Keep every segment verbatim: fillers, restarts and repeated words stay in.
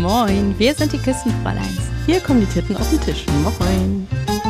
Moin, wir sind die Küstenfräuleins. Hier kommen die Titten auf den Tisch. Moin.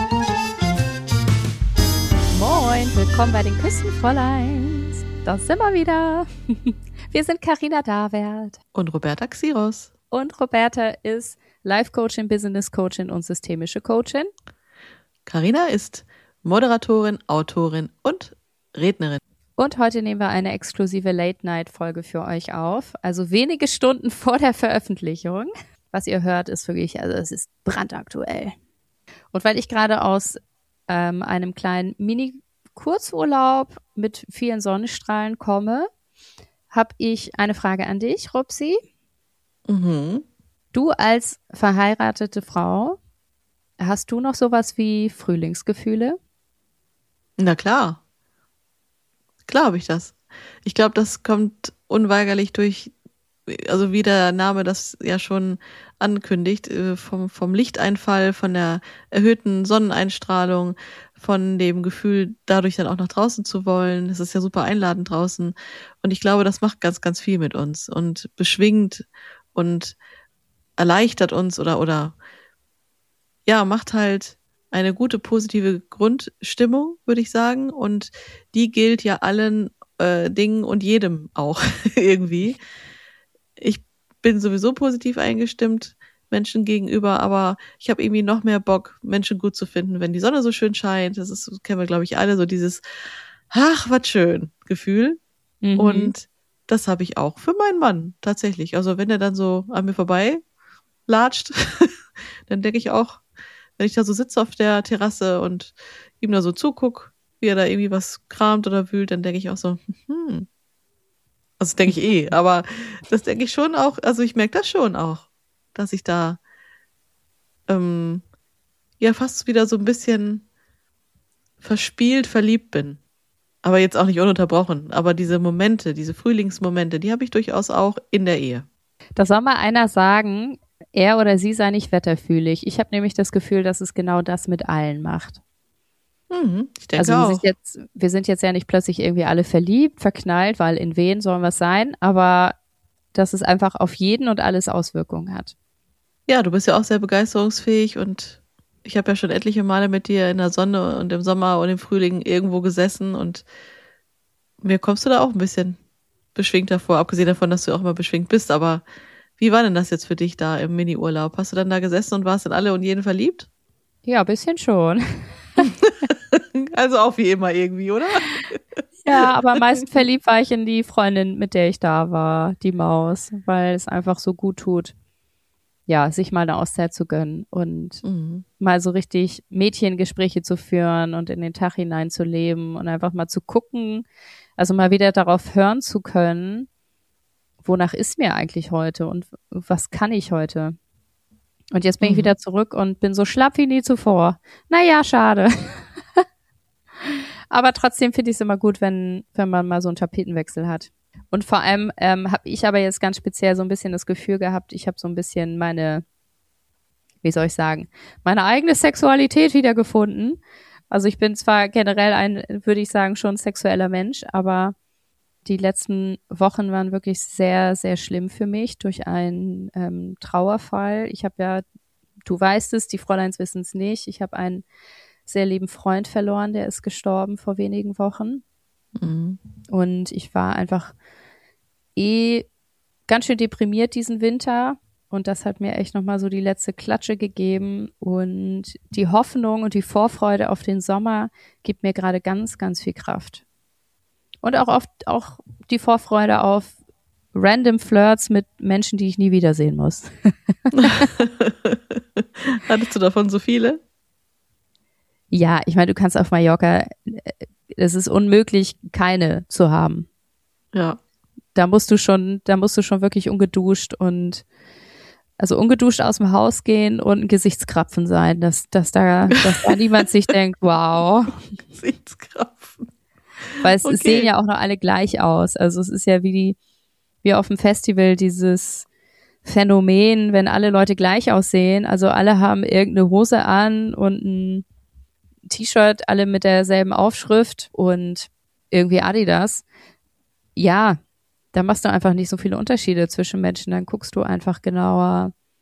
Moin, willkommen bei den Küstenfräuleins. Da sind wir wieder. Wir sind Carina Dawert. Und Roberta Xiros. Und Roberta ist Life-Coachin, Business-Coachin und systemische Coachin. Carina ist Moderatorin, Autorin und Rednerin. Und heute nehmen wir eine exklusive Late-Night-Folge für euch auf. Also wenige Stunden vor der Veröffentlichung. Was ihr hört, ist wirklich, also es ist brandaktuell. Und weil ich gerade aus ähm, einem kleinen Mini-Kurzurlaub mit vielen Sonnenstrahlen komme, habe ich eine Frage an dich, Robsi. Mhm. Du als verheiratete Frau, hast du noch sowas wie Frühlingsgefühle? Na klar. Klar habe ich das. Ich glaube, das kommt unweigerlich durch, also wie der Name das ja schon ankündigt, vom, vom Lichteinfall, von der erhöhten Sonneneinstrahlung, von dem Gefühl, dadurch dann auch nach draußen zu wollen. Es ist ja super einladend draußen. Und ich glaube, das macht ganz, ganz viel mit uns und beschwingt und erleichtert uns oder, oder, ja, macht halt eine gute, positive Grundstimmung, würde ich sagen. Und die gilt ja allen äh, Dingen und jedem auch irgendwie. Ich bin sowieso positiv eingestimmt Menschen gegenüber, aber ich habe irgendwie noch mehr Bock, Menschen gut zu finden, wenn die Sonne so schön scheint. Das ist, das kennen wir, glaube ich, alle, so dieses ach, was schön Gefühl. Mhm. Und das habe ich auch für meinen Mann tatsächlich. Also wenn er dann so an mir vorbei latscht, dann denke ich auch, wenn ich da so sitze auf der Terrasse und ihm da so zuguck, wie er da irgendwie was kramt oder wühlt, dann denke ich auch so, hm. Also das denke ich eh, aber das denke ich schon auch, also ich merke das schon auch, dass ich da ähm, ja fast wieder so ein bisschen verspielt verliebt bin. Aber jetzt auch nicht ununterbrochen. Aber diese Momente, diese Frühlingsmomente, die habe ich durchaus auch in der Ehe. Da soll mal einer sagen, er oder sie sei nicht wetterfühlig. Ich habe nämlich das Gefühl, dass es genau das mit allen macht. Mhm, ich denke also wir auch. sind jetzt, wir sind jetzt ja nicht plötzlich irgendwie alle verliebt, verknallt, weil in wen sollen wir sein, aber dass es einfach auf jeden und alles Auswirkungen hat. Ja, du bist ja auch sehr begeisterungsfähig und ich habe ja schon etliche Male mit dir in der Sonne und im Sommer und im Frühling irgendwo gesessen und mir kommst du da auch ein bisschen beschwingter vor, abgesehen davon, dass du auch immer beschwingt bist, aber wie war denn das jetzt für dich da im Mini-Urlaub? Hast du dann da gesessen und warst in alle und jeden verliebt? Ja, ein bisschen schon. Also auch wie immer irgendwie, oder? Ja, aber am meisten verliebt war ich in die Freundin, mit der ich da war, die Maus, weil es einfach so gut tut, ja, sich mal eine Auszeit zu gönnen und mhm. mal so richtig Mädchengespräche zu führen und in den Tag hineinzuleben und einfach mal zu gucken, also mal wieder darauf hören zu können, wonach ist mir eigentlich heute und was kann ich heute? Und jetzt bin mhm. ich wieder zurück und bin so schlapp wie nie zuvor. Naja, schade. Aber trotzdem finde ich es immer gut, wenn wenn man mal so einen Tapetenwechsel hat. Und vor allem ähm, habe ich aber jetzt ganz speziell so ein bisschen das Gefühl gehabt, ich habe so ein bisschen meine, wie soll ich sagen, meine eigene Sexualität wiedergefunden. Also ich bin zwar generell ein, würde ich sagen, schon sexueller Mensch, aber die letzten Wochen waren wirklich sehr, sehr schlimm für mich durch einen ähm, Trauerfall. Ich habe ja, du weißt es, die Fräuleins wissen es nicht, ich habe einen sehr lieben Freund verloren, der ist gestorben vor wenigen Wochen. Mhm. Und ich war einfach eh ganz schön deprimiert diesen Winter und das hat mir echt nochmal so die letzte Klatsche gegeben und die Hoffnung und die Vorfreude auf den Sommer gibt mir gerade ganz, ganz viel Kraft. Und auch oft auch die Vorfreude auf random Flirts mit Menschen, die ich nie wiedersehen muss. Hattest du davon so viele? Ja, ich meine, du kannst auf Mallorca, es ist unmöglich, keine zu haben. Ja. Da musst du schon, da musst du schon wirklich ungeduscht und also ungeduscht aus dem Haus gehen und ein Gesichtskrapfen sein, dass, dass da, dass da niemand sich denkt, wow. Gesichtskrapfen. Weil es, Okay. es sehen ja auch noch alle gleich aus. Also es ist ja wie die, wie auf dem Festival dieses Phänomen, wenn alle Leute gleich aussehen. Also alle haben irgendeine Hose an und ein T-Shirt, alle mit derselben Aufschrift und irgendwie Adidas. Ja, da machst du einfach nicht so viele Unterschiede zwischen Menschen. Dann guckst du einfach genauer,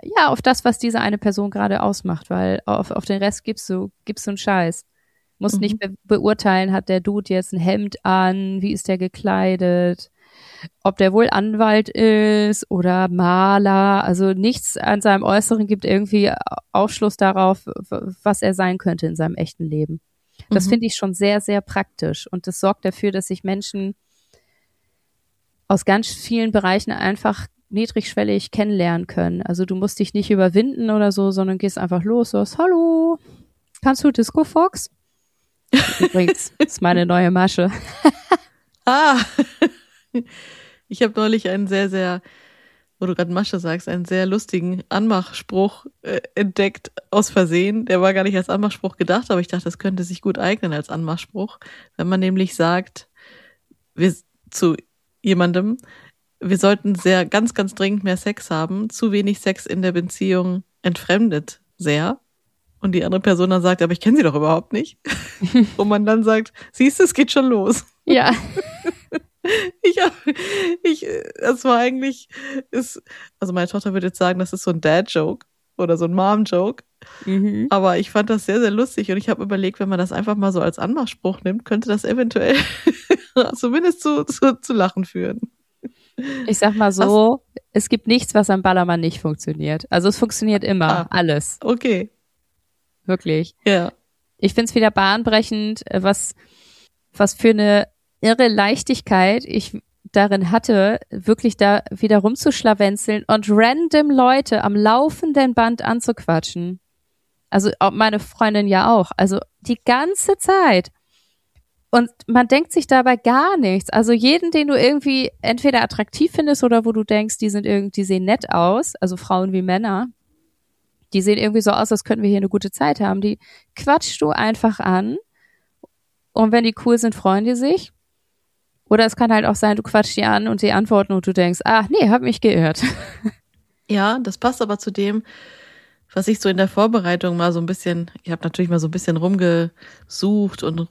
ja, auf das, was diese eine Person gerade ausmacht, weil auf, auf den Rest gibst du, gibst du einen Scheiß. Musst Mhm. nicht be- beurteilen, hat der Dude jetzt ein Hemd an, wie ist der gekleidet, ob der wohl Anwalt ist oder Maler, also nichts an seinem Äußeren gibt irgendwie Aufschluss darauf, w- was er sein könnte in seinem echten Leben. Das Mhm. finde ich schon sehr, sehr praktisch und das sorgt dafür, dass sich Menschen aus ganz vielen Bereichen einfach niedrigschwellig kennenlernen können. Also du musst dich nicht überwinden oder so, sondern gehst einfach los, sagst, hallo, kannst du Disco Fox? Übrigens, das ist meine neue Masche. Ah, ich habe neulich einen sehr, sehr, wo du gerade Masche sagst, einen sehr lustigen Anmachspruch äh, entdeckt aus Versehen. Der war gar nicht als Anmachspruch gedacht, aber ich dachte, das könnte sich gut eignen als Anmachspruch, wenn man nämlich sagt, wir zu jemandem, wir sollten sehr ganz, ganz dringend mehr Sex haben. Zu wenig Sex in der Beziehung entfremdet sehr. Und die andere Person dann sagt, aber ich kenne sie doch überhaupt nicht. Und man dann sagt, siehst du, es geht schon los. Ja. Ich, ich, das war eigentlich, ist, also meine Tochter würde jetzt sagen, das ist so ein Dad-Joke oder so ein Mom-Joke. Mhm. Aber ich fand das sehr, sehr lustig und ich habe überlegt, wenn man das einfach mal so als Anmachspruch nimmt, könnte das eventuell zumindest zu, zu, zu Lachen führen. Ich sag mal so, Hast, es gibt nichts, was am Ballermann nicht funktioniert. Also es funktioniert immer, ah, alles. Okay. Wirklich. Ja. Ich find's wieder bahnbrechend, was, was für eine irre Leichtigkeit ich darin hatte, wirklich da wieder rumzuschlawenzeln und random Leute am laufenden Band anzuquatschen. Also meine Freundin ja auch. Also die ganze Zeit. Und man denkt sich dabei gar nichts. Also jeden, den du irgendwie entweder attraktiv findest oder wo du denkst, die sind irgendwie, die sehen nett aus, also Frauen wie Männer, die sehen irgendwie so aus, als könnten wir hier eine gute Zeit haben. Die quatschst du einfach an. Und wenn die cool sind, freuen die sich. Oder es kann halt auch sein, du quatschst die an und sie antworten und du denkst, ach nee, hab mich geirrt. Ja, das passt aber zu dem, was ich so in der Vorbereitung mal so ein bisschen, ich habe natürlich mal so ein bisschen rumgesucht und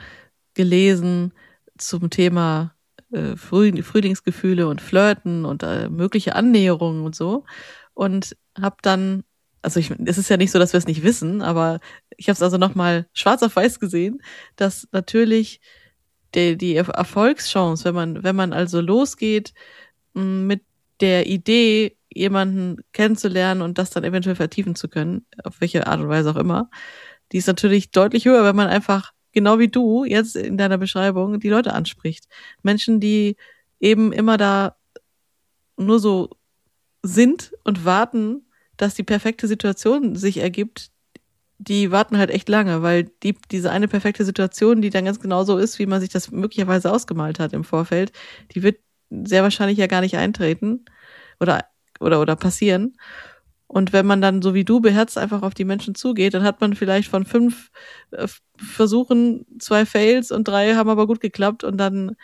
rumgelesen zum Thema äh, Früh, Frühlingsgefühle und Flirten und äh, mögliche Annäherungen und so. Und habe dann, also ich, es ist ja nicht so, dass wir es nicht wissen, aber ich habe es also nochmal schwarz auf weiß gesehen, dass natürlich die, die Erfolgschance, wenn man, wenn man also losgeht mit der Idee, jemanden kennenzulernen und das dann eventuell vertiefen zu können, auf welche Art und Weise auch immer, die ist natürlich deutlich höher, wenn man einfach, genau wie du jetzt in deiner Beschreibung, die Leute anspricht. Menschen, die eben immer da nur so sind und warten, dass die perfekte Situation sich ergibt, die warten halt echt lange, weil die, diese eine perfekte Situation, die dann ganz genau so ist, wie man sich das möglicherweise ausgemalt hat im Vorfeld, die wird sehr wahrscheinlich ja gar nicht eintreten oder, oder, oder passieren. Und wenn man dann, so wie du, beherzt einfach auf die Menschen zugeht, dann hat man vielleicht von fünf äh, Versuchen zwei Fails und drei haben aber gut geklappt und dann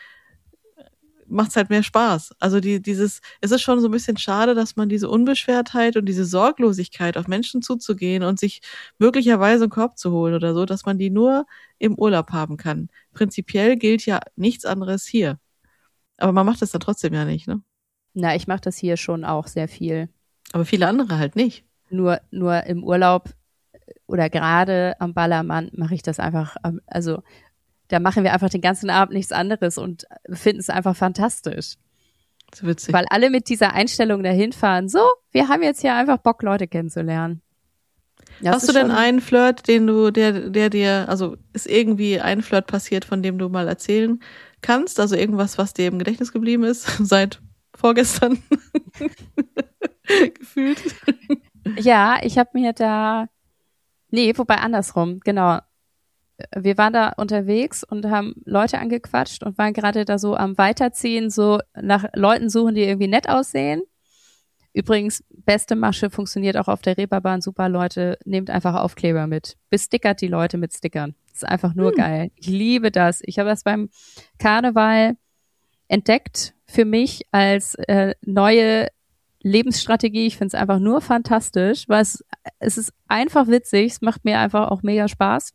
macht's halt mehr Spaß. Also die, dieses, es ist schon so ein bisschen schade, dass man diese Unbeschwertheit und diese Sorglosigkeit auf Menschen zuzugehen und sich möglicherweise einen Korb zu holen oder so, dass man die nur im Urlaub haben kann. Prinzipiell gilt ja nichts anderes hier. Aber man macht das dann trotzdem ja nicht, ne? Na, ich mache das hier schon auch sehr viel. Aber viele andere halt nicht. Nur, nur im Urlaub oder gerade am Ballermann mache ich das einfach, also da machen wir einfach den ganzen Abend nichts anderes und finden es einfach fantastisch. So witzig. Weil alle mit dieser Einstellung dahin fahren, so, wir haben jetzt hier einfach Bock, Leute kennenzulernen. Das Hast du denn einen Flirt, den du, der, der dir, also ist irgendwie ein Flirt passiert, von dem du mal erzählen kannst? Also irgendwas, was dir im Gedächtnis geblieben ist, seit vorgestern gefühlt? Ja, ich habe mir da, nee, wobei andersrum, genau. Wir waren da unterwegs und haben Leute angequatscht und waren gerade da so am Weiterziehen, so nach Leuten suchen, die irgendwie nett aussehen. Übrigens, beste Masche funktioniert auch auf der Reeperbahn super, Leute. Nehmt einfach Aufkleber mit. Bestickert die Leute mit Stickern. Das ist einfach nur hm. geil. Ich liebe das. Ich habe das beim Karneval entdeckt für mich als äh, neue Lebensstrategie. Ich finde es einfach nur fantastisch, weil es, es ist einfach witzig. Es macht mir einfach auch mega Spaß.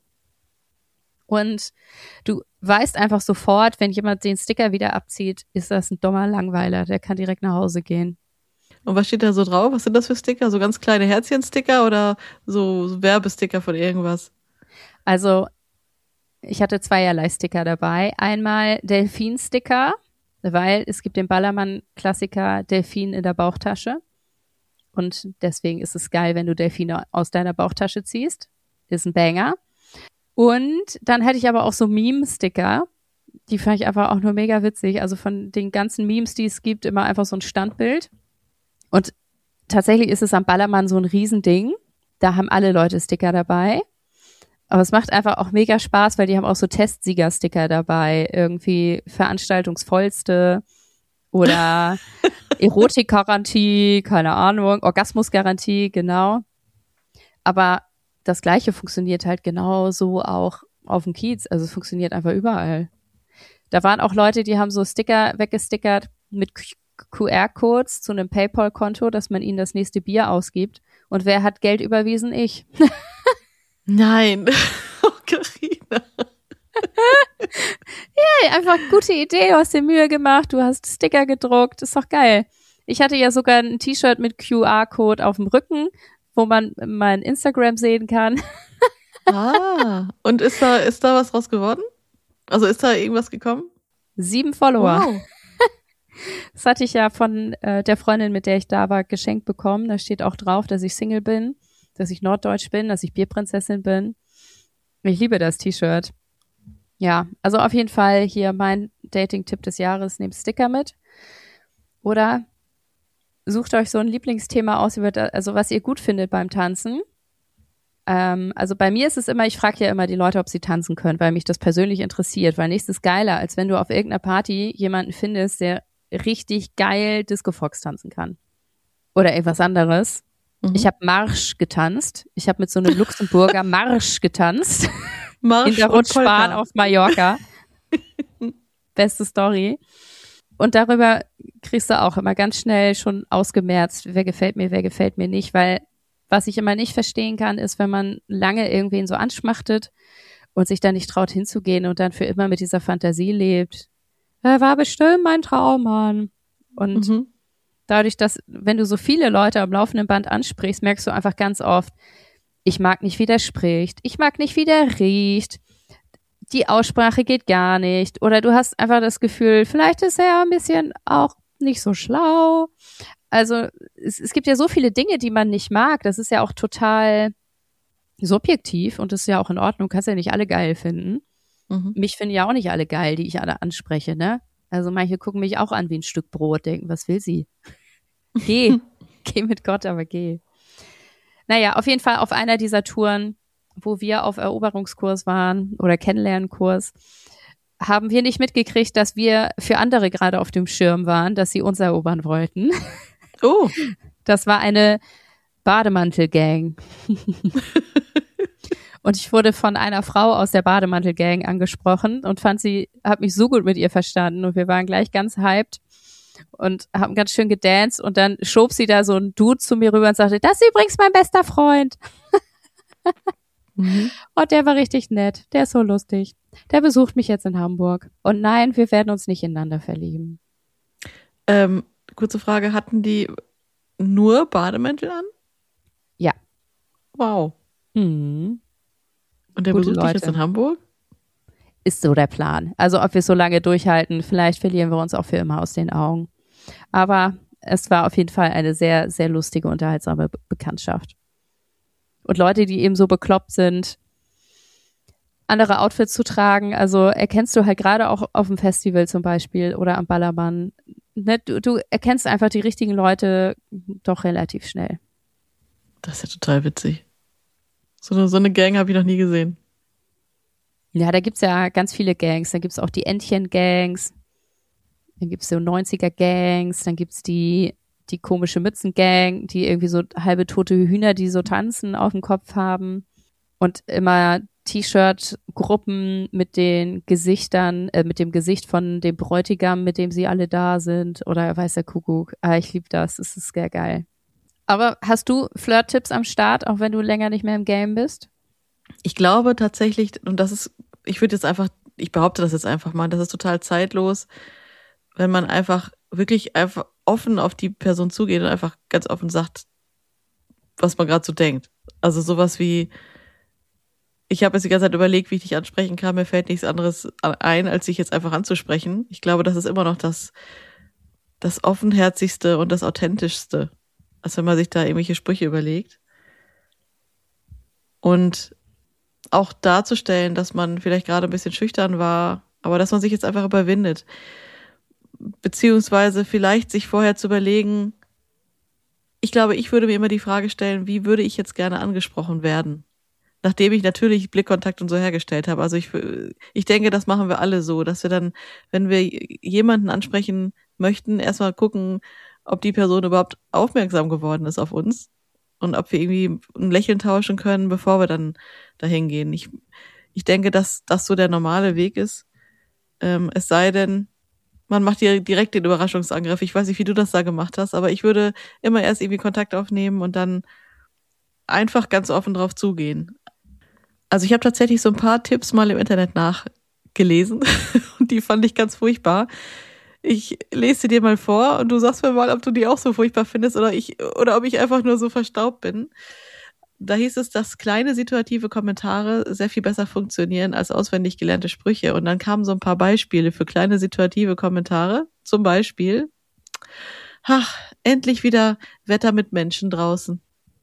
Und du weißt einfach sofort, wenn jemand den Sticker wieder abzieht, ist das ein dummer Langweiler, der kann direkt nach Hause gehen. Und was steht da so drauf? Was sind das für Sticker? So ganz kleine Herzchen-Sticker oder so Werbesticker von irgendwas? Also, ich hatte zweierlei Sticker dabei. Einmal Delfin-Sticker, weil es gibt den Ballermann-Klassiker Delfin in der Bauchtasche. Und deswegen ist es geil, wenn du Delfine aus deiner Bauchtasche ziehst. Ist ein Banger. Und dann hätte ich aber auch so Meme-Sticker. Die fand ich einfach auch nur mega witzig. Also von den ganzen Memes, die es gibt, immer einfach so ein Standbild. Und tatsächlich ist es am Ballermann so ein Riesending. Da haben alle Leute Sticker dabei. Aber es macht einfach auch mega Spaß, weil die haben auch so Testsieger-Sticker dabei. Irgendwie Veranstaltungsvollste oder Erotikgarantie, keine Ahnung, Orgasmusgarantie, genau. Aber das Gleiche funktioniert halt genauso auch auf dem Kiez. Also es funktioniert einfach überall. Da waren auch Leute, die haben so Sticker weggestickert mit Q R-Codes zu einem PayPal-Konto, dass man ihnen das nächste Bier ausgibt. Und wer hat Geld überwiesen? Ich. Nein. Oh, Carina. Ja, einfach gute Idee. Du hast dir Mühe gemacht, du hast Sticker gedruckt. Ist doch geil. Ich hatte ja sogar ein T-Shirt mit Q R-Code auf dem Rücken, wo man mein Instagram sehen kann. Ah, und ist da, ist da was raus geworden? Also ist da irgendwas gekommen? Sieben Follower. Wow. Das hatte ich ja von äh, der Freundin, mit der ich da war, geschenkt bekommen. Da steht auch drauf, dass ich Single bin, dass ich norddeutsch bin, dass ich Bierprinzessin bin. Ich liebe das T-Shirt. Ja, also auf jeden Fall hier mein Dating-Tipp des Jahres, nehmt Sticker mit. Oder sucht euch so ein Lieblingsthema aus, über das, also was ihr gut findet beim Tanzen. Ähm, also bei mir ist es immer, ich frage ja immer die Leute, ob sie tanzen können, weil mich das persönlich interessiert, weil nichts ist geiler, als wenn du auf irgendeiner Party jemanden findest, der richtig geil Disco Fox tanzen kann. Oder irgendwas anderes. Mhm. Ich habe Marsch getanzt. Ich habe mit so einem Luxemburger Marsch getanzt. Marsch in der Rutschbahn auf Mallorca. Beste Story. Und darüber kriegst du auch immer ganz schnell schon ausgemerzt, wer gefällt mir, wer gefällt mir nicht, weil was ich immer nicht verstehen kann, ist, wenn man lange irgendwen so anschmachtet und sich dann nicht traut hinzugehen und dann für immer mit dieser Fantasie lebt. Er war bestimmt mein Traummann. Und mhm. dadurch, dass, wenn du so viele Leute am laufenden Band ansprichst, merkst du einfach ganz oft, ich mag nicht, wie der spricht, ich mag nicht, wie der riecht, die Aussprache geht gar nicht. Oder du hast einfach das Gefühl, vielleicht ist er ein bisschen auch nicht so schlau. Also es, es gibt ja so viele Dinge, die man nicht mag. Das ist ja auch total subjektiv und das ist ja auch in Ordnung. Du kannst ja nicht alle geil finden. Mhm. Mich finden ja auch nicht alle geil, die ich alle anspreche, ne? Also manche gucken mich auch an wie ein Stück Brot, denken, was will sie? Geh, geh mit Gott, aber geh. Naja, auf jeden Fall auf einer dieser Touren, wo wir auf Eroberungskurs waren oder Kennenlernkurs, haben wir nicht mitgekriegt, dass wir für andere gerade auf dem Schirm waren, dass sie uns erobern wollten. Oh. Das war eine Bademantel-Gang. Und ich wurde von einer Frau aus der Bademantel-Gang angesprochen und fand sie, hab mich so gut mit ihr verstanden und wir waren gleich ganz hyped und haben ganz schön gedanced und dann schob sie da so ein Dude zu mir rüber und sagte, das ist übrigens mein bester Freund. Mhm. Und der war richtig nett, der ist so lustig. Der besucht mich jetzt in Hamburg. Und nein, wir werden uns nicht ineinander verlieben. Ähm, kurze Frage, hatten die nur Bademäntel an? Ja. Wow. Mhm. Und der Gute besucht Leute. dich jetzt in Hamburg? Ist so der Plan. Also ob wir so lange durchhalten, vielleicht verlieren wir uns auch für immer aus den Augen. Aber es war auf jeden Fall eine sehr, sehr lustige, unterhaltsame Be- Bekanntschaft. Und Leute, die eben so bekloppt sind, andere Outfits zu tragen, also erkennst du halt gerade auch auf dem Festival zum Beispiel oder am Ballermann, ne, du, du erkennst einfach die richtigen Leute doch relativ schnell. Das ist ja total witzig. So eine, so eine Gang habe ich noch nie gesehen. Ja, da gibt's ja ganz viele Gangs. Dann gibt's auch die Entchen-Gangs, dann gibt's so neunziger-Gangs, dann gibt's die die komische Mützen-Gang, die irgendwie so halbe tote Hühner, die so tanzen, auf dem Kopf haben. Und immer T-Shirt-Gruppen mit den Gesichtern, äh, mit dem Gesicht von dem Bräutigam, mit dem sie alle da sind. Oder weiß der Kuckuck. Ah, ich liebe das. Das ist sehr geil. Aber hast du Flirt-Tipps am Start, auch wenn du länger nicht mehr im Game bist? Ich glaube tatsächlich, und das ist, ich würde jetzt einfach, ich behaupte das jetzt einfach mal, das ist total zeitlos, wenn man einfach wirklich einfach offen auf die Person zugeht und einfach ganz offen sagt, was man gerade so denkt. Also sowas wie, ich habe jetzt die ganze Zeit überlegt, wie ich dich ansprechen kann, mir fällt nichts anderes ein, als dich jetzt einfach anzusprechen. Ich glaube, das ist immer noch das, das offenherzigste und das authentischste, als wenn man sich da irgendwelche Sprüche überlegt. Und auch darzustellen, dass man vielleicht gerade ein bisschen schüchtern war, aber dass man sich jetzt einfach überwindet. Beziehungsweise vielleicht sich vorher zu überlegen, ich glaube, ich würde mir immer die Frage stellen, wie würde ich jetzt gerne angesprochen werden? Nachdem ich natürlich Blickkontakt und so hergestellt habe. Also ich, ich denke, das machen wir alle so, dass wir dann, wenn wir jemanden ansprechen möchten, erstmal gucken, ob die Person überhaupt aufmerksam geworden ist auf uns und ob wir irgendwie ein Lächeln tauschen können, bevor wir dann dahin gehen. Ich, ich denke, dass das so der normale Weg ist. Ähm, es sei denn, man macht dir direkt den Überraschungsangriff. Ich weiß nicht, wie du das da gemacht hast, aber ich würde immer erst irgendwie Kontakt aufnehmen und dann einfach ganz offen drauf zugehen. Also ich habe tatsächlich so ein paar Tipps mal im Internet nachgelesen und die fand ich ganz furchtbar. Ich lese sie dir mal vor und du sagst mir mal, ob du die auch so furchtbar findest oder ich oder ob ich einfach nur so verstaubt bin. Da hieß es, dass kleine situative Kommentare sehr viel besser funktionieren als auswendig gelernte Sprüche. Und dann kamen so ein paar Beispiele für kleine situative Kommentare. Zum Beispiel, ach, endlich wieder Wetter mit Menschen draußen.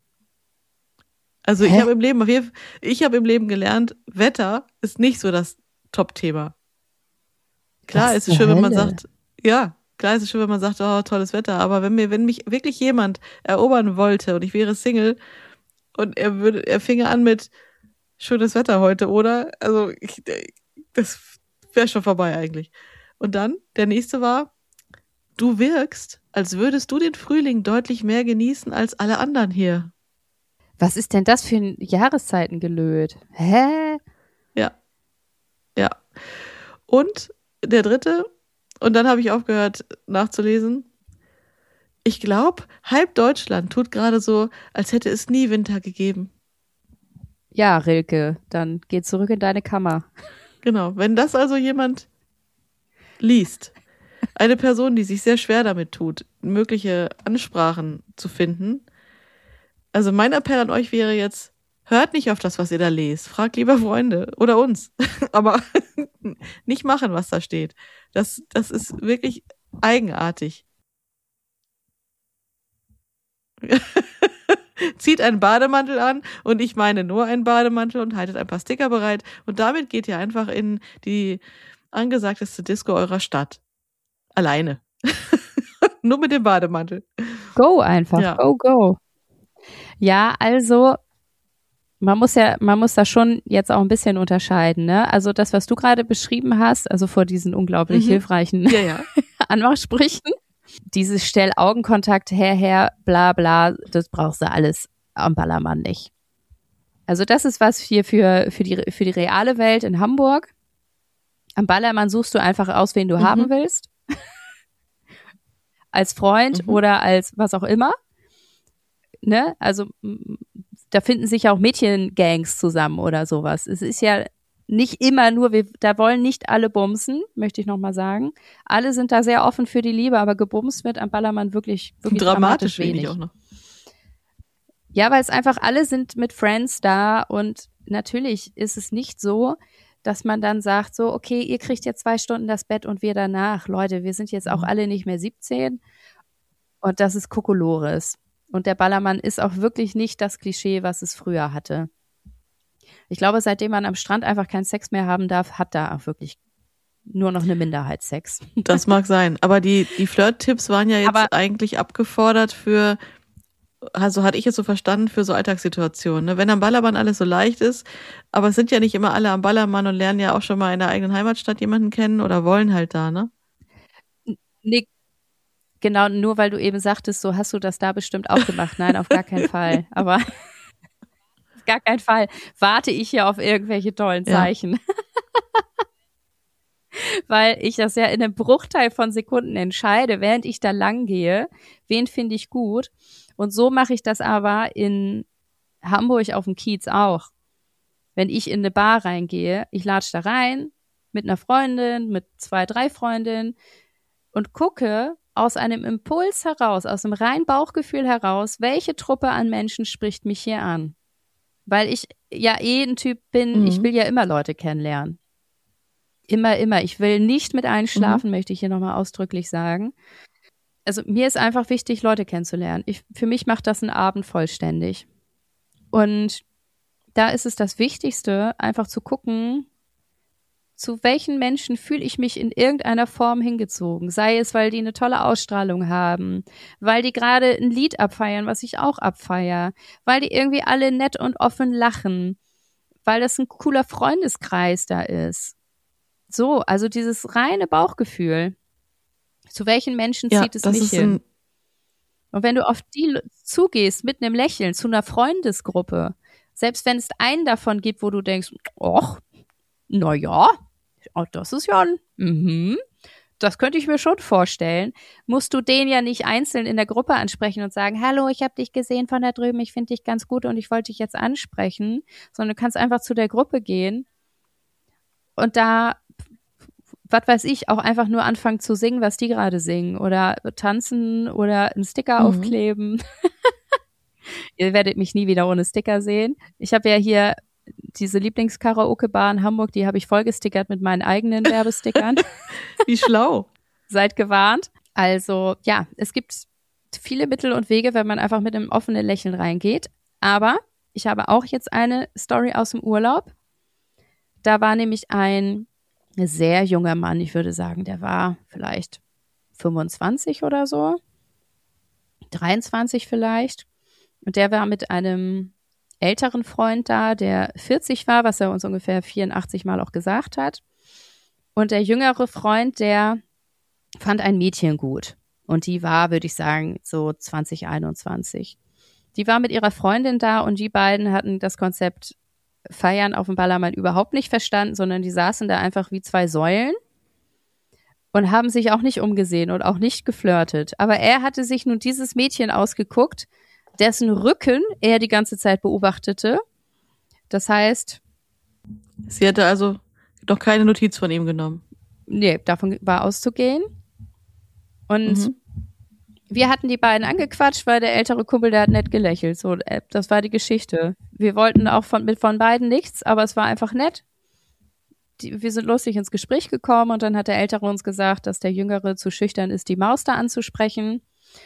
Also Hä? ich habe im Leben, ich habe im Leben gelernt, Wetter ist nicht so das Top-Thema. Klar ist es schön, wenn man sagt, ja, klar ist es schön, wenn man sagt, oh, tolles Wetter. Aber wenn mir, wenn mich wirklich jemand erobern wollte und ich wäre Single, und er würde, er finge an mit schönes Wetter heute, oder? Also ich, das wäre schon vorbei eigentlich. Und dann, der nächste war, du wirkst, als würdest du den Frühling deutlich mehr genießen als alle anderen hier. Was ist denn das für ein Jahreszeitengelöt? Hä? Ja. Ja. Und der dritte, und dann habe ich aufgehört nachzulesen, ich glaube, halb Deutschland tut gerade so, als hätte es nie Winter gegeben. Ja, Rilke, dann geh zurück in deine Kammer. Genau, wenn das also jemand liest, eine Person, die sich sehr schwer damit tut, mögliche Ansprachen zu finden, also mein Appell an euch wäre jetzt, hört nicht auf das, was ihr da lest, fragt lieber Freunde oder uns, aber nicht machen, was da steht. Das, das ist wirklich eigenartig. Zieht einen Bademantel an und ich meine nur einen Bademantel und haltet ein paar Sticker bereit und damit geht ihr einfach in die angesagteste Disco eurer Stadt. Alleine. Nur mit dem Bademantel. Go einfach, ja. go, go. Ja, also man muss ja, man muss da schon jetzt auch ein bisschen unterscheiden, ne? Also das, was du gerade beschrieben hast, also vor diesen unglaublich mhm. hilfreichen ja, ja. Anmachsprüchen, dieses Stell Augenkontakt her, her, bla bla, das brauchst du alles am Ballermann nicht. Also das ist was hier für, für, die, für die reale Welt in Hamburg. Am Ballermann suchst du einfach aus, wen du mhm. haben willst. Als Freund mhm. oder als was auch immer. Ne? Also da finden sich ja auch Mädchengangs zusammen oder sowas. Es ist ja nicht immer nur, wir, da wollen nicht alle bumsen, möchte ich nochmal sagen. Alle sind da sehr offen für die Liebe, aber gebumst wird am Ballermann wirklich, wirklich dramatisch, dramatisch wenig. Auch noch. Ja, weil es einfach alle sind mit Friends da und natürlich ist es nicht so, dass man dann sagt so, okay, ihr kriegt jetzt zwei Stunden das Bett und wir danach. Leute, wir sind jetzt auch alle nicht mehr siebzehn und das ist Kokolores. Und der Ballermann ist auch wirklich nicht das Klischee, was es früher hatte. Ich glaube, seitdem man am Strand einfach keinen Sex mehr haben darf, hat da auch wirklich nur noch eine Minderheit Sex. Das mag sein. Aber die, die Flirt-Tipps waren ja jetzt Aber eigentlich abgefordert für, also hatte ich jetzt so verstanden, für so Alltagssituationen. Ne? Wenn am Ballermann alles so leicht ist, aber es sind ja nicht immer alle am Ballermann und lernen ja auch schon mal in der eigenen Heimatstadt jemanden kennen oder wollen halt da, ne? Nee, genau, nur weil du eben sagtest, so hast du das da bestimmt auch gemacht. Nein, auf gar keinen Fall. Aber auf gar keinen Fall warte ich hier auf irgendwelche tollen Zeichen. Ja. Weil ich das ja in einem Bruchteil von Sekunden entscheide, während ich da lang gehe, wen finde ich gut. Und so mache ich das aber in Hamburg auf dem Kiez auch. Wenn ich in eine Bar reingehe, ich latsche da rein mit einer Freundin, mit zwei, drei Freundinnen und gucke, aus einem Impuls heraus, aus einem reinen Bauchgefühl heraus, welche Truppe an Menschen spricht mich hier an? Weil ich ja eh ein Typ bin, mhm. ich will ja immer Leute kennenlernen. Immer, immer. Ich will nicht mit einschlafen, mhm. möchte ich hier nochmal ausdrücklich sagen. Also mir ist einfach wichtig, Leute kennenzulernen. Ich, für mich macht das einen Abend vollständig. Und da ist es das Wichtigste, einfach zu gucken, zu welchen Menschen fühle ich mich in irgendeiner Form hingezogen. Sei es, weil die eine tolle Ausstrahlung haben, weil die gerade ein Lied abfeiern, was ich auch abfeier, weil die irgendwie alle nett und offen lachen, weil das ein cooler Freundeskreis da ist. So, also dieses reine Bauchgefühl. Zu welchen Menschen ja, zieht es mich hin? Und wenn du auf die zugehst mit einem Lächeln zu einer Freundesgruppe, selbst wenn es einen davon gibt, wo du denkst, ach, na ja, oh, das ist ja ein, mhm, das könnte ich mir schon vorstellen, musst du den ja nicht einzeln in der Gruppe ansprechen und sagen, hallo, ich habe dich gesehen von da drüben, ich finde dich ganz gut und ich wollte dich jetzt ansprechen, sondern du kannst einfach zu der Gruppe gehen und da, was weiß ich, auch einfach nur anfangen zu singen, was die gerade singen oder tanzen oder einen Sticker mhm. aufkleben. Ihr werdet mich nie wieder ohne Sticker sehen. Ich habe ja hier diese Lieblingskaraoke-Bar in Hamburg, die habe ich vollgestickert mit meinen eigenen Werbestickern. Wie schlau. Seid gewarnt. Also ja, es gibt viele Mittel und Wege, wenn man einfach mit einem offenen Lächeln reingeht. Aber ich habe auch jetzt eine Story aus dem Urlaub. Da war nämlich ein sehr junger Mann, ich würde sagen, der war vielleicht fünfundzwanzig oder so, dreiundzwanzig vielleicht. Und der war mit einem älteren Freund da, der vierzig war, was er uns ungefähr vierundachtzig Mal auch gesagt hat. Und der jüngere Freund, der fand ein Mädchen gut. Und die war, würde ich sagen, so zwanzig einundzwanzig. Die war mit ihrer Freundin da und die beiden hatten das Konzept Feiern auf dem Ballermann überhaupt nicht verstanden, sondern die saßen da einfach wie zwei Säulen und haben sich auch nicht umgesehen und auch nicht geflirtet. Aber er hatte sich nun dieses Mädchen ausgeguckt, dessen Rücken er die ganze Zeit beobachtete. Das heißt... Sie hatte also doch keine Notiz von ihm genommen. Nee, davon war auszugehen. Und mhm. wir hatten die beiden angequatscht, weil der ältere Kumpel, der hat nett gelächelt. So, das war die Geschichte. Wir wollten auch von, mit von beiden nichts, aber es war einfach nett. Die, wir sind lustig ins Gespräch gekommen und dann hat der Ältere uns gesagt, dass der Jüngere zu schüchtern ist, die Maus da anzusprechen.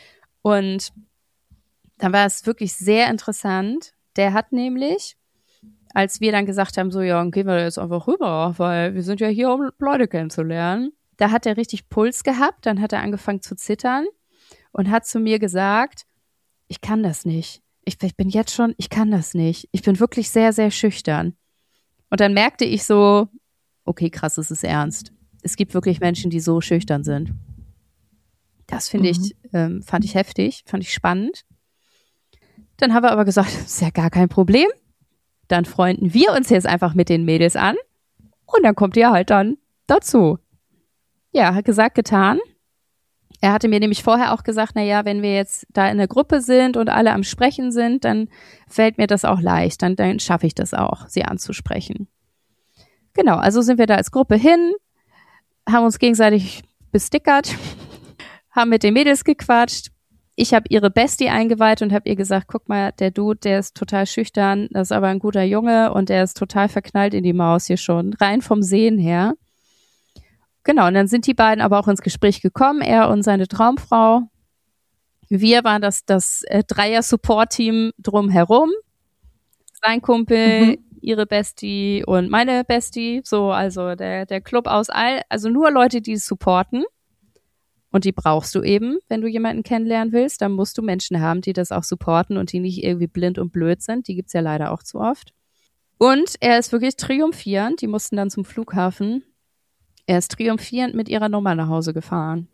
Und dann war es wirklich sehr interessant. Der hat nämlich, als wir dann gesagt haben, so, ja, dann gehen wir jetzt einfach rüber, weil wir sind ja hier, um Leute kennenzulernen. Da hat er richtig Puls gehabt, dann hat er angefangen zu zittern und hat zu mir gesagt, ich kann das nicht. Ich, ich bin jetzt schon, ich kann das nicht. Ich bin wirklich sehr, sehr schüchtern. Und dann merkte ich so, okay, krass, es ist ernst. Es gibt wirklich Menschen, die so schüchtern sind. Das finde mhm. ich, ähm, fand ich heftig, fand ich spannend. Dann haben wir aber gesagt, das ist ja gar kein Problem. Dann freunden wir uns jetzt einfach mit den Mädels an und dann kommt ihr halt dann dazu. Ja, hat gesagt, getan. Er hatte mir nämlich vorher auch gesagt, na ja, wenn wir jetzt da in der Gruppe sind und alle am Sprechen sind, dann fällt mir das auch leicht, dann, dann schaffe ich das auch, sie anzusprechen. Genau, also sind wir da als Gruppe hin, haben uns gegenseitig bestickert, haben mit den Mädels gequatscht. Ich habe ihre Bestie eingeweiht und habe ihr gesagt, guck mal, der Dude, der ist total schüchtern, das ist aber ein guter Junge und der ist total verknallt in die Maus hier schon, rein vom Sehen her. Genau, und dann sind die beiden aber auch ins Gespräch gekommen, er und seine Traumfrau. Wir waren das, das äh, Dreier-Support-Team drumherum. Sein Kumpel, mhm. ihre Bestie und meine Bestie. So, also der, der Club aus all, also nur Leute, die supporten. Und die brauchst du eben, wenn du jemanden kennenlernen willst. Dann musst du Menschen haben, die das auch supporten und die nicht irgendwie blind und blöd sind. Die gibt's ja leider auch zu oft. Und er ist wirklich triumphierend. Die mussten dann zum Flughafen. Er ist triumphierend mit ihrer Nummer nach Hause gefahren.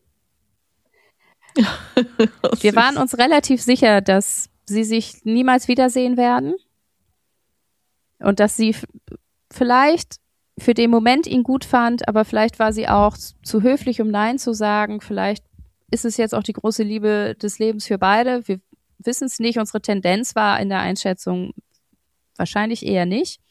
Wir waren uns relativ sicher, dass sie sich niemals wiedersehen werden. Und dass sie f- vielleicht für den Moment ihn gut fand, aber vielleicht war sie auch zu höflich, um Nein zu sagen. Vielleicht ist es jetzt auch die große Liebe des Lebens für beide. Wir wissen es nicht. Unsere Tendenz war in der Einschätzung wahrscheinlich eher nicht.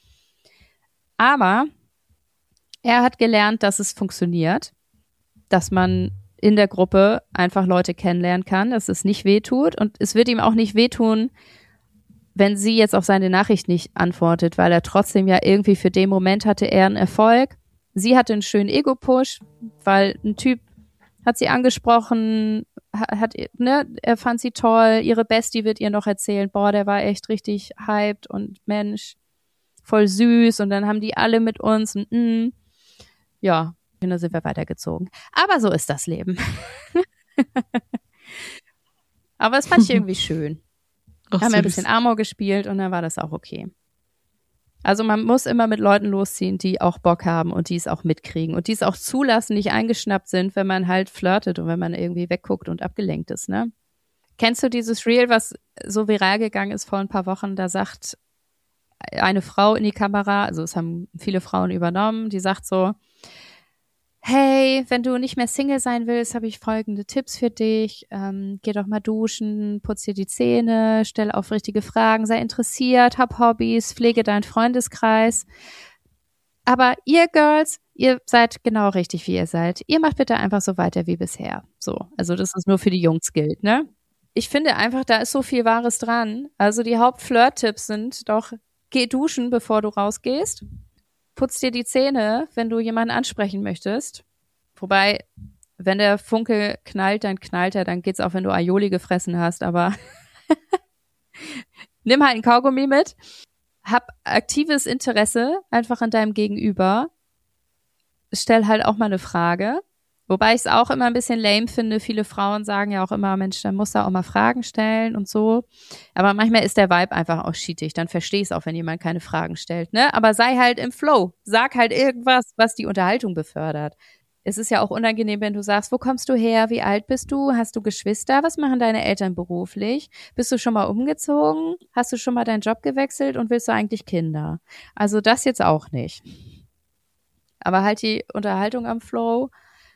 Aber er hat gelernt, dass es funktioniert, dass man in der Gruppe einfach Leute kennenlernen kann, dass es nicht wehtut. Und es wird ihm auch nicht wehtun, wenn sie jetzt auf seine Nachricht nicht antwortet, weil er trotzdem ja irgendwie für den Moment hatte er einen Erfolg. Sie hatte einen schönen Ego-Push, weil ein Typ hat sie angesprochen, hat, ne, er fand sie toll, ihre Bestie wird ihr noch erzählen, boah, der war echt richtig hyped und Mensch, voll süß und dann haben die alle mit uns und mm, ja, und dann sind wir weitergezogen. Aber so ist das Leben. Aber es fand ich irgendwie schön. Ach, Haben wir ein süß. bisschen Amor gespielt und dann war das auch okay. Also man muss immer mit Leuten losziehen, die auch Bock haben und die es auch mitkriegen und die es auch zulassen, nicht eingeschnappt sind, wenn man halt flirtet und wenn man irgendwie wegguckt und abgelenkt ist, ne? Kennst du dieses Reel, was so viral gegangen ist vor ein paar Wochen? Da sagt eine Frau in die Kamera, also es haben viele Frauen übernommen, die sagt so, hey, wenn du nicht mehr Single sein willst, habe ich folgende Tipps für dich. Ähm, geh doch mal duschen, putz dir die Zähne, stell aufrichtige Fragen, sei interessiert, hab Hobbys, pflege deinen Freundeskreis. Aber ihr Girls, ihr seid genau richtig, wie ihr seid. Ihr macht bitte einfach so weiter wie bisher. So, also das ist nur für die Jungs gilt, ne? Ich finde einfach, da ist so viel Wahres dran. Also die Hauptflirt-Tipps sind doch, geh duschen, bevor du rausgehst. Putz dir die Zähne, wenn du jemanden ansprechen möchtest. Wobei, wenn der Funke knallt, dann knallt er, dann geht's auch, wenn du Aioli gefressen hast, aber nimm halt ein Kaugummi mit. Hab aktives Interesse einfach an deinem Gegenüber. Stell halt auch mal eine Frage. Wobei ich es auch immer ein bisschen lame finde. Viele Frauen sagen ja auch immer, Mensch, dann musst du auch mal Fragen stellen und so. Aber manchmal ist der Vibe einfach auch cheatig. Dann verstehe ich es auch, wenn jemand keine Fragen stellt, ne? Aber sei halt im Flow. Sag halt irgendwas, was die Unterhaltung befördert. Es ist ja auch unangenehm, wenn du sagst, wo kommst du her? Wie alt bist du? Hast du Geschwister? Was machen deine Eltern beruflich? Bist du schon mal umgezogen? Hast du schon mal deinen Job gewechselt und willst du eigentlich Kinder? Also das jetzt auch nicht. Aber halt die Unterhaltung am Flow.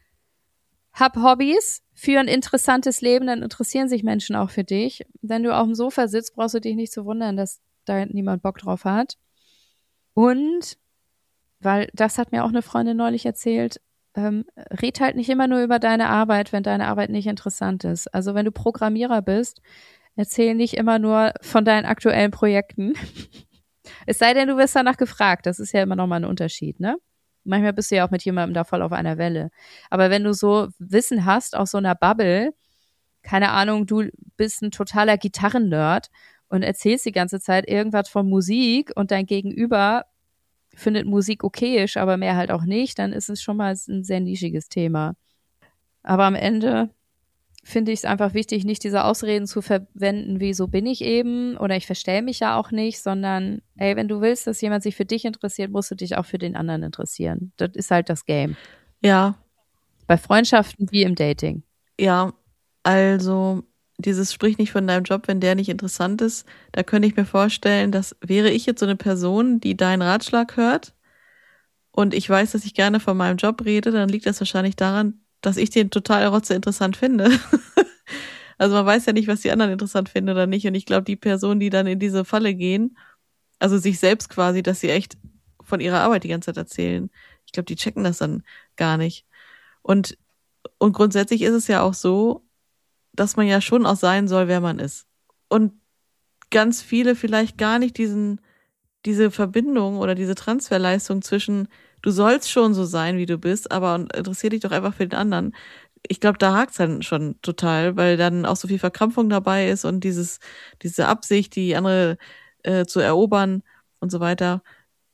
Hab Hobbys, für ein interessantes Leben, dann interessieren sich Menschen auch für dich. Wenn du auf dem Sofa sitzt, brauchst du dich nicht zu wundern, dass da niemand Bock drauf hat. Und, weil das hat mir auch eine Freundin neulich erzählt, ähm, red halt nicht immer nur über deine Arbeit, wenn deine Arbeit nicht interessant ist. Also wenn du Programmierer bist, erzähl nicht immer nur von deinen aktuellen Projekten. Es sei denn, du wirst danach gefragt. Das ist ja immer nochmal ein Unterschied, ne? Manchmal bist du ja auch mit jemandem da voll auf einer Welle. Aber wenn du so Wissen hast aus so einer Bubble, keine Ahnung, du bist ein totaler Gitarrennerd und erzählst die ganze Zeit irgendwas von Musik und dein Gegenüber findet Musik okayisch, aber mehr halt auch nicht, dann ist es schon mal ein sehr nischiges Thema. Aber am Ende finde ich es einfach wichtig, nicht diese Ausreden zu verwenden, wie so bin ich eben oder ich verstell mich ja auch nicht, sondern ey, wenn du willst, dass jemand sich für dich interessiert, musst du dich auch für den anderen interessieren. Das ist halt das Game. Ja. Bei Freundschaften wie im Dating. Ja, also dieses sprich nicht von deinem Job, wenn der nicht interessant ist, da könnte ich mir vorstellen, dass wäre ich jetzt so eine Person, die deinen Ratschlag hört und ich weiß, dass ich gerne von meinem Job rede, dann liegt das wahrscheinlich daran, dass ich den total rotze interessant finde. Also man weiß ja nicht, was die anderen interessant finden oder nicht. Und ich glaube, die Personen, die dann in diese Falle gehen, also sich selbst quasi, dass sie echt von ihrer Arbeit die ganze Zeit erzählen, ich glaube, die checken das dann gar nicht. Und, und grundsätzlich ist es ja auch so, dass man ja schon auch sein soll, wer man ist. Und ganz viele vielleicht gar nicht diesen, diese Verbindung oder diese Transferleistung zwischen du sollst schon so sein, wie du bist, aber interessier dich doch einfach für den anderen. Ich glaube, da hakt's dann schon total, weil dann auch so viel Verkrampfung dabei ist und dieses, diese Absicht, die andere äh, zu erobern und so weiter.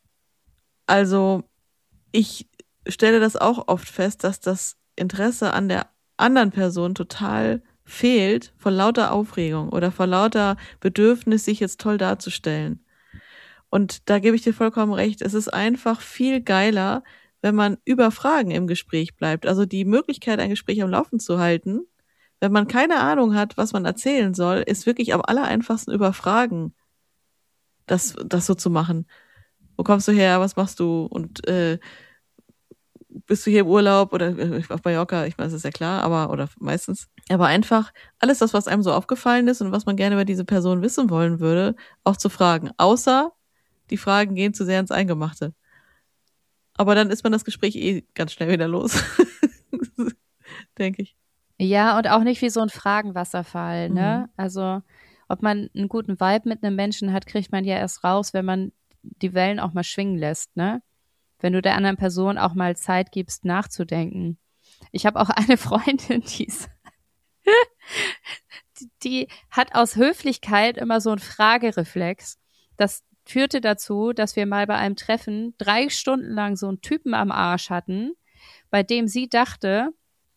Also ich stelle das auch oft fest, dass das Interesse an der anderen Person total fehlt vor lauter Aufregung oder vor lauter Bedürfnis, sich jetzt toll darzustellen. Und da gebe ich dir vollkommen recht. Es ist einfach viel geiler, wenn man über Fragen im Gespräch bleibt. Also die Möglichkeit, ein Gespräch am Laufen zu halten, wenn man keine Ahnung hat, was man erzählen soll, ist wirklich am allereinfachsten über Fragen, das, das so zu machen. Wo kommst du her? Was machst du? Und äh, bist du hier im Urlaub oder äh, auf Mallorca? Ich meine, das ist ja klar, aber oder meistens. Aber einfach alles das, was einem so aufgefallen ist und was man gerne über diese Person wissen wollen würde, auch zu fragen. Außer die Fragen gehen zu sehr ins Eingemachte. Aber dann ist man das Gespräch eh ganz schnell wieder los. Denke ich. Ja, und auch nicht wie so ein Fragenwasserfall, ne? Mhm. Also, ob man einen guten Vibe mit einem Menschen hat, kriegt man ja erst raus, wenn man die Wellen auch mal schwingen lässt, ne? Wenn du der anderen Person auch mal Zeit gibst, nachzudenken. Ich habe auch eine Freundin, die ist, die, die hat aus Höflichkeit immer so einen Fragereflex. Das führte dazu, dass wir mal bei einem Treffen drei Stunden lang so einen Typen am Arsch hatten, bei dem sie dachte,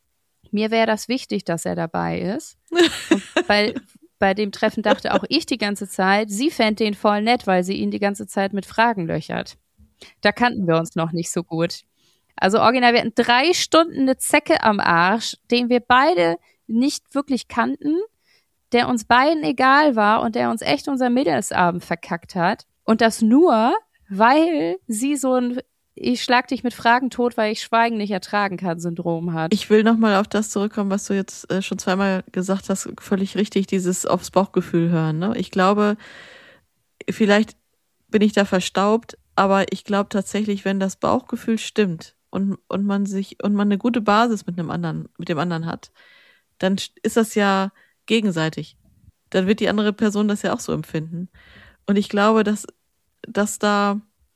mir wäre das wichtig, dass er dabei ist. Und bei, bei dem Treffen dachte auch ich die ganze Zeit, sie fände den voll nett, weil sie ihn die ganze Zeit mit Fragen löchert. Da kannten wir uns noch nicht so gut. Also original, wir hatten drei Stunden eine Zecke am Arsch, den wir beide nicht wirklich kannten, der uns beiden egal war und der uns echt unser Mädelsabend verkackt hat. Und das nur, weil sie so ein ich schlag dich mit Fragen tot, weil ich Schweigen nicht ertragen kann, Syndrom hat. Ich will nochmal auf das zurückkommen, was du jetzt äh, schon zweimal gesagt hast, völlig richtig, dieses aufs Bauchgefühl hören. Ne? Ich glaube, vielleicht bin ich da verstaubt, aber ich glaube tatsächlich, wenn das Bauchgefühl stimmt und, und man sich und man eine gute Basis mit einem anderen, mit dem anderen hat, dann ist das ja gegenseitig. Dann wird die andere Person das ja auch so empfinden. Und ich glaube, dass, dass da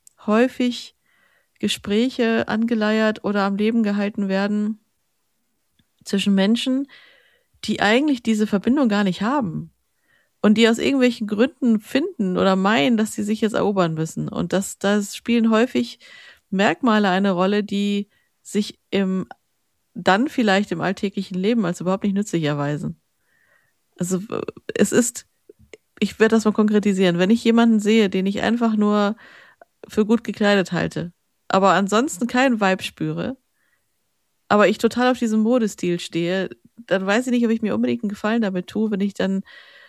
häufig Gespräche angeleiert oder am Leben gehalten werden zwischen Menschen, die eigentlich diese Verbindung gar nicht haben und die aus irgendwelchen Gründen finden oder meinen, dass sie sich jetzt erobern müssen. Und das, das spielen häufig Merkmale eine Rolle, die sich im dann vielleicht im alltäglichen Leben als überhaupt nicht nützlich erweisen. Also es ist, ich werde das mal konkretisieren, wenn ich jemanden sehe, den ich einfach nur für gut gekleidet halte, aber ansonsten keinen Vibe spüre, aber ich total auf diesen Modestil stehe, dann weiß ich nicht, ob ich mir unbedingt einen Gefallen damit tue, wenn ich dann,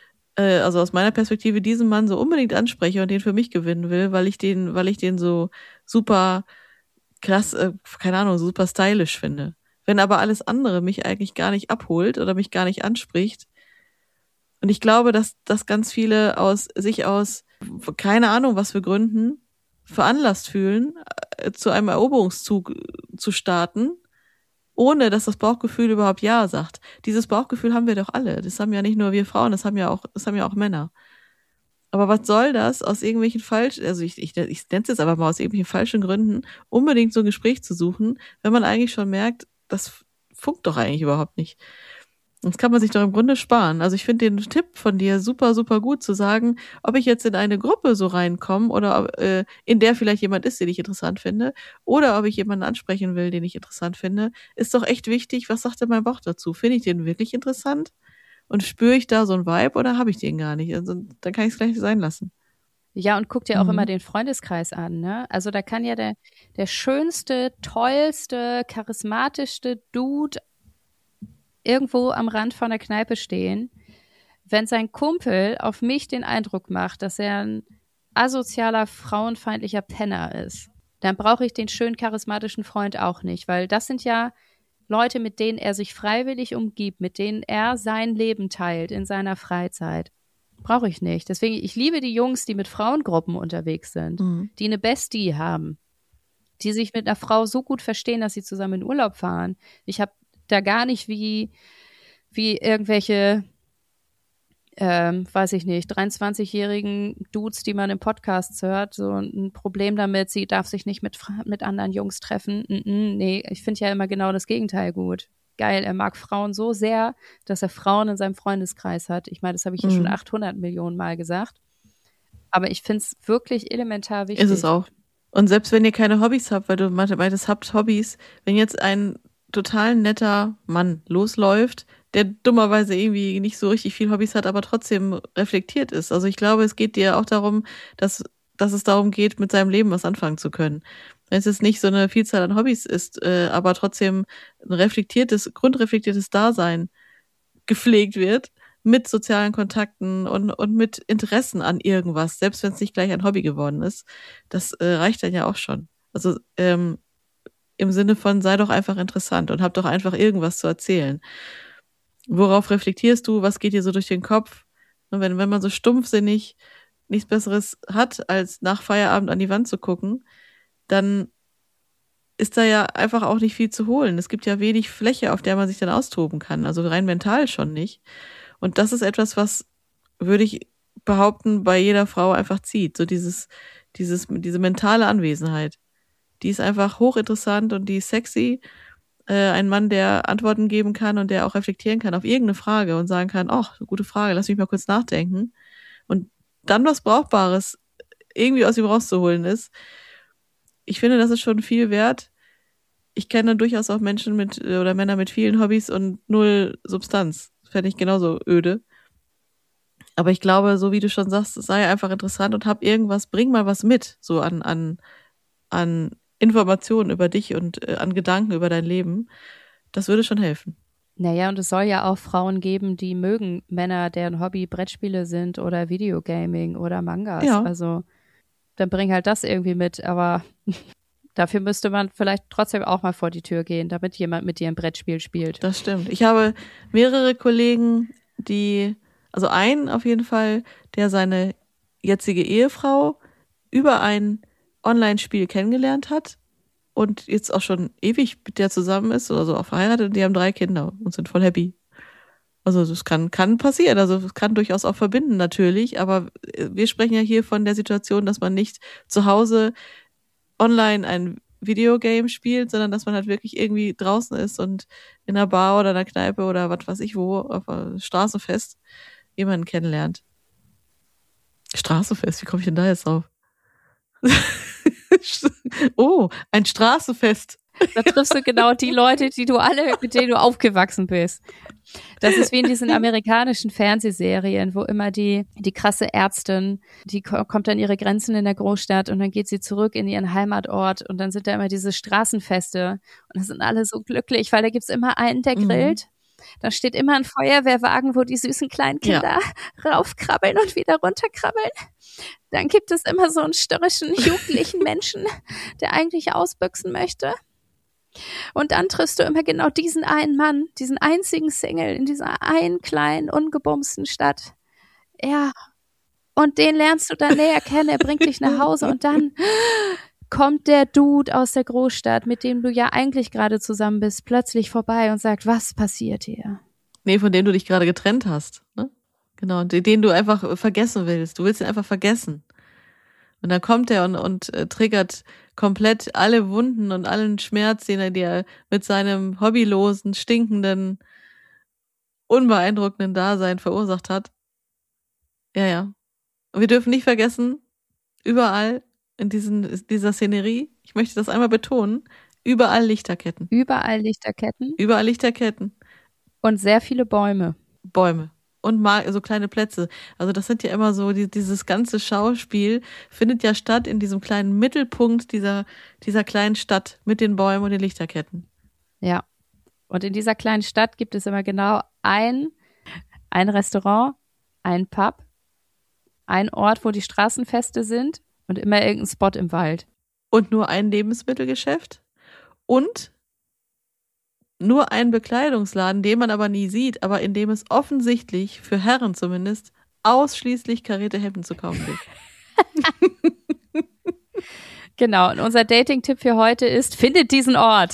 äh, also aus meiner Perspektive, diesen Mann so unbedingt anspreche und den für mich gewinnen will, weil ich den, weil ich den so super krass, äh, keine Ahnung, super stylisch finde. Wenn aber alles andere mich eigentlich gar nicht abholt oder mich gar nicht anspricht. Und ich glaube, dass, dass ganz viele aus sich aus, keine Ahnung was für Gründen, veranlasst fühlen, äh, zu einem Eroberungszug zu starten, ohne dass das Bauchgefühl überhaupt Ja sagt. Dieses Bauchgefühl haben wir doch alle. Das haben ja nicht nur wir Frauen, das haben ja auch, das haben ja auch Männer. Aber was soll das, aus irgendwelchen falschen, also ich, ich, ich nenne es jetzt aber mal aus irgendwelchen falschen Gründen, unbedingt so ein Gespräch zu suchen, wenn man eigentlich schon merkt, das funkt doch eigentlich überhaupt nicht. Das kann man sich doch im Grunde sparen. Also ich finde den Tipp von dir super, super gut zu sagen, ob ich jetzt in eine Gruppe so reinkomme oder ob, äh, in der vielleicht jemand ist, den ich interessant finde, oder ob ich jemanden ansprechen will, den ich interessant finde, ist doch echt wichtig, was sagt denn mein Bauch dazu? Finde ich den wirklich interessant? Und spüre ich da so einen Vibe oder habe ich den gar nicht? Also dann kann ich es gleich sein lassen. Ja, und guck dir auch Mhm. immer den Freundeskreis an, ne? Also da kann ja der, der schönste, tollste, charismatischste Dude irgendwo am Rand von der Kneipe stehen. Wenn sein Kumpel auf mich den Eindruck macht, dass er ein asozialer, frauenfeindlicher Penner ist, dann brauche ich den schönen, charismatischen Freund auch nicht, weil das sind ja Leute, mit denen er sich freiwillig umgibt, mit denen er sein Leben teilt in seiner Freizeit. Brauche ich nicht. Deswegen, ich liebe die Jungs, die mit Frauengruppen unterwegs sind, Mhm. die eine Bestie haben, die sich mit einer Frau so gut verstehen, dass sie zusammen in Urlaub fahren. Ich habe da gar nicht wie, wie irgendwelche, ähm, weiß ich nicht, dreiundzwanzigjährigen Dudes, die man im Podcast hört, so ein Problem damit, sie darf sich nicht mit, mit anderen Jungs treffen. Mm-mm, nee, ich finde ja immer genau das Gegenteil gut. Geil, er mag Frauen so sehr, dass er Frauen in seinem Freundeskreis hat. Ich meine, das habe ich hier Mhm. schon achthundert Millionen Mal gesagt. Aber ich finde es wirklich elementar wichtig. Ist es auch. Und selbst wenn ihr keine Hobbys habt, weil du meintest, habt Hobbys, wenn jetzt ein total netter Mann losläuft, der dummerweise irgendwie nicht so richtig viel Hobbys hat, aber trotzdem reflektiert ist. Also ich glaube, es geht dir auch darum, dass, dass es darum geht, mit seinem Leben was anfangen zu können. Wenn es jetzt nicht so eine Vielzahl an Hobbys ist, äh, aber trotzdem ein reflektiertes, grundreflektiertes Dasein gepflegt wird, mit sozialen Kontakten und, und mit Interessen an irgendwas, selbst wenn es nicht gleich ein Hobby geworden ist, das äh, reicht dann ja auch schon. Also ähm, im Sinne von, sei doch einfach interessant und hab doch einfach irgendwas zu erzählen. Worauf reflektierst du? Was geht dir so durch den Kopf? Und wenn, wenn man so stumpfsinnig nichts Besseres hat, als nach Feierabend an die Wand zu gucken, dann ist da ja einfach auch nicht viel zu holen. Es gibt ja wenig Fläche, auf der man sich dann austoben kann. Also rein mental schon nicht. Und das ist etwas, was, würde ich behaupten, bei jeder Frau einfach zieht. So dieses, dieses, diese mentale Anwesenheit. Die ist einfach hochinteressant und die ist sexy. Äh, ein Mann, der Antworten geben kann und der auch reflektieren kann auf irgendeine Frage und sagen kann, ach, gute Frage, lass mich mal kurz nachdenken. Und dann was Brauchbares irgendwie aus ihm rauszuholen ist. Ich finde, das ist schon viel wert. Ich kenne durchaus auch Menschen mit, oder Männer mit vielen Hobbys und null Substanz. Das fände ich genauso öde. Aber ich glaube, so wie du schon sagst, es sei einfach interessant und hab irgendwas, bring mal was mit, so an, an, an Informationen über dich und äh, an Gedanken über dein Leben. Das würde schon helfen. Naja, und es soll ja auch Frauen geben, die mögen Männer, deren Hobby Brettspiele sind oder Videogaming oder Mangas. Ja. Also dann bring halt das irgendwie mit, aber dafür müsste man vielleicht trotzdem auch mal vor die Tür gehen, damit jemand mit dir ein Brettspiel spielt. Das stimmt. Ich habe mehrere Kollegen, die, also einen auf jeden Fall, der seine jetzige Ehefrau über ein Online-Spiel kennengelernt hat und jetzt auch schon ewig mit der zusammen ist oder so auch verheiratet und die haben drei Kinder und sind voll happy. Also das kann, kann passieren, also es kann durchaus auch verbinden natürlich, aber wir sprechen ja hier von der Situation, dass man nicht zu Hause online ein Videogame spielt, sondern dass man halt wirklich irgendwie draußen ist und in einer Bar oder einer Kneipe oder was weiß ich wo, auf einem Straßenfest jemanden kennenlernt. Straßenfest, wie komme ich denn da jetzt drauf? Oh, ein Straßenfest. Da triffst du genau die Leute, die du alle, mit denen du aufgewachsen bist. Das ist wie in diesen amerikanischen Fernsehserien, wo immer die, die krasse Ärztin, die kommt an ihre Grenzen in der Großstadt und dann geht sie zurück in ihren Heimatort und dann sind da immer diese Straßenfeste und da sind alle so glücklich, weil da gibt's immer einen, der grillt. Mhm. Da steht immer ein Feuerwehrwagen, wo die süßen kleinen Kinder ja. raufkrabbeln und wieder runterkrabbeln. Dann gibt es immer so einen störrischen, jugendlichen Menschen, der eigentlich ausbüchsen möchte. Und dann triffst du immer genau diesen einen Mann, diesen einzigen Single in dieser einen kleinen, ungebumsten Stadt. Ja, und den lernst du dann näher kennen, er bringt dich nach Hause und dann kommt der Dude aus der Großstadt, mit dem du ja eigentlich gerade zusammen bist, plötzlich vorbei und sagt, was passiert hier? Nee, von dem du dich gerade getrennt hast, ne? Genau, den du einfach vergessen willst. Du willst ihn einfach vergessen. Und dann kommt er und, und äh, triggert komplett alle Wunden und allen Schmerz, den er dir mit seinem hobbylosen, stinkenden, unbeeindruckenden Dasein verursacht hat. Ja, ja. Und wir dürfen nicht vergessen, überall in diesen, dieser Szenerie, ich möchte das einmal betonen, überall Lichterketten. Überall Lichterketten. Überall Lichterketten. Und sehr viele Bäume. Bäume. Und mal so kleine Plätze. Also das sind ja immer so, die, dieses ganze Schauspiel findet ja statt in diesem kleinen Mittelpunkt dieser, dieser kleinen Stadt mit den Bäumen und den Lichterketten. Ja. Und in dieser kleinen Stadt gibt es immer genau ein, ein Restaurant, ein Pub, ein Ort, wo die Straßenfeste sind und immer irgendein Spot im Wald. Und nur ein Lebensmittelgeschäft und nur ein Bekleidungsladen, den man aber nie sieht, aber in dem es offensichtlich, für Herren zumindest, ausschließlich karierte Hemden zu kaufen gibt. Genau, und unser Dating-Tipp für heute ist, findet diesen Ort.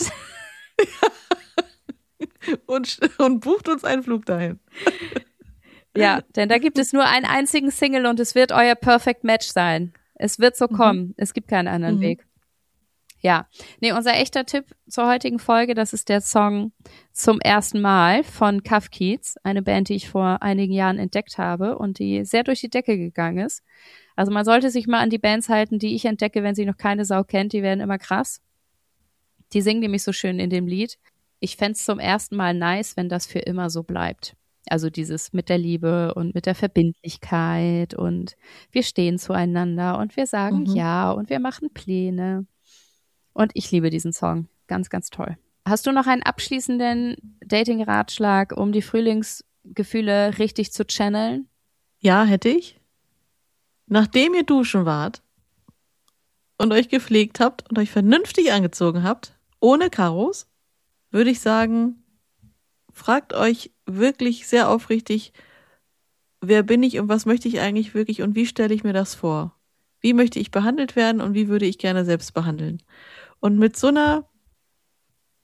und, und bucht uns einen Flug dahin. Ja, denn da gibt es nur einen einzigen Single und es wird euer Perfect Match sein. Es wird so kommen. Mhm. Es gibt keinen anderen mhm. Weg. Ja, nee, unser echter Tipp zur heutigen Folge, das ist der Song Zum ersten Mal von Cuff Keats, eine Band, die ich vor einigen Jahren entdeckt habe und die sehr durch die Decke gegangen ist. Also man sollte sich mal an die Bands halten, die ich entdecke, wenn sie noch keine Sau kennt, die werden immer krass. Die singen nämlich so schön in dem Lied. Ich fänd's zum ersten Mal nice, wenn das für immer so bleibt. Also dieses mit der Liebe und mit der Verbindlichkeit und wir stehen zueinander und wir sagen mhm. ja und wir machen Pläne. Und ich liebe diesen Song. Ganz, ganz toll. Hast du noch einen abschließenden Dating-Ratschlag, um die Frühlingsgefühle richtig zu channeln? Ja, hätte ich. Nachdem ihr duschen wart und euch gepflegt habt und euch vernünftig angezogen habt, ohne Karos, würde ich sagen, fragt euch wirklich sehr aufrichtig, wer bin ich und was möchte ich eigentlich wirklich und wie stelle ich mir das vor? Wie möchte ich behandelt werden und wie würde ich gerne selbst behandeln? Und mit so einer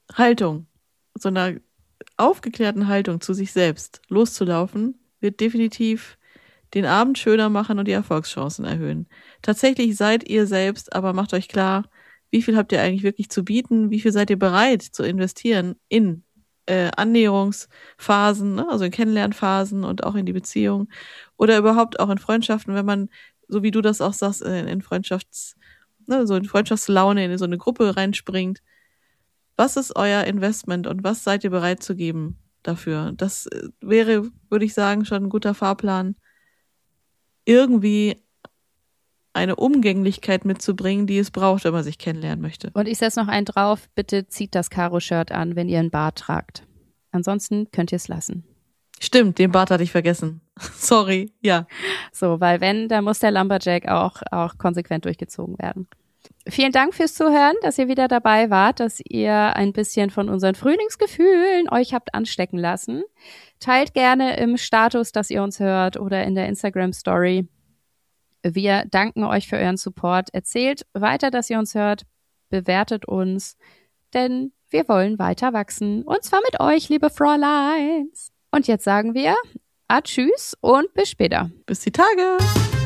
Haltung, so einer aufgeklärten Haltung zu sich selbst loszulaufen, wird definitiv den Abend schöner machen und die Erfolgschancen erhöhen. Tatsächlich seid ihr selbst, aber macht euch klar, wie viel habt ihr eigentlich wirklich zu bieten, wie viel seid ihr bereit zu investieren in äh, Annäherungsphasen, ne? Also in Kennenlernphasen und auch in die Beziehung oder überhaupt auch in Freundschaften, wenn man, so wie du das auch sagst, in, in Freundschafts, ne, so in Freundschaftslaune in so eine Gruppe reinspringt. Was ist euer Investment und was seid ihr bereit zu geben dafür? Das wäre, würde ich sagen, schon ein guter Fahrplan, irgendwie eine Umgänglichkeit mitzubringen, die es braucht, wenn man sich kennenlernen möchte. Und ich setze noch einen drauf, bitte zieht das Karo-Shirt an, wenn ihr einen Bart tragt. Ansonsten könnt ihr es lassen. Stimmt, den Bart hatte ich vergessen. Sorry, ja. So, weil wenn, dann muss der Lumberjack auch, auch konsequent durchgezogen werden. Vielen Dank fürs Zuhören, dass ihr wieder dabei wart, dass ihr ein bisschen von unseren Frühlingsgefühlen euch habt anstecken lassen. Teilt gerne im Status, dass ihr uns hört oder in der Instagram-Story. Wir danken euch für euren Support. Erzählt weiter, dass ihr uns hört. Bewertet uns, denn wir wollen weiter wachsen. Und zwar mit euch, liebe Fräuleins. Und jetzt sagen wir Tschüss und bis später. Bis die Tage.